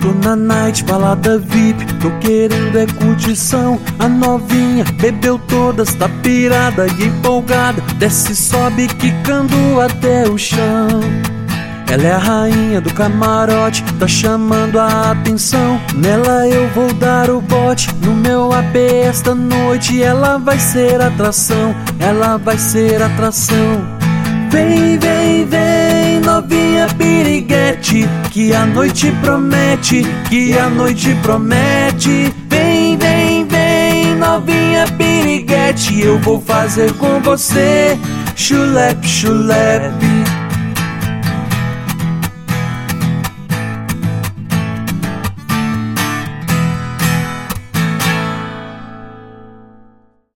Tô na night, balada VIP, tô querendo é curtição. A novinha bebeu todas, tá pirada e empolgada, desce e sobe quicando até o chão. Ela é a rainha do camarote, tá chamando a atenção. Nela eu vou dar o bote, no meu AP esta noite. Ela vai ser atração, ela vai ser atração. Vem, vem, vem, novinha piriguete, que a noite promete, que a noite promete. Vem, vem, vem, novinha piriguete, eu vou fazer com você chulepe, chulepe.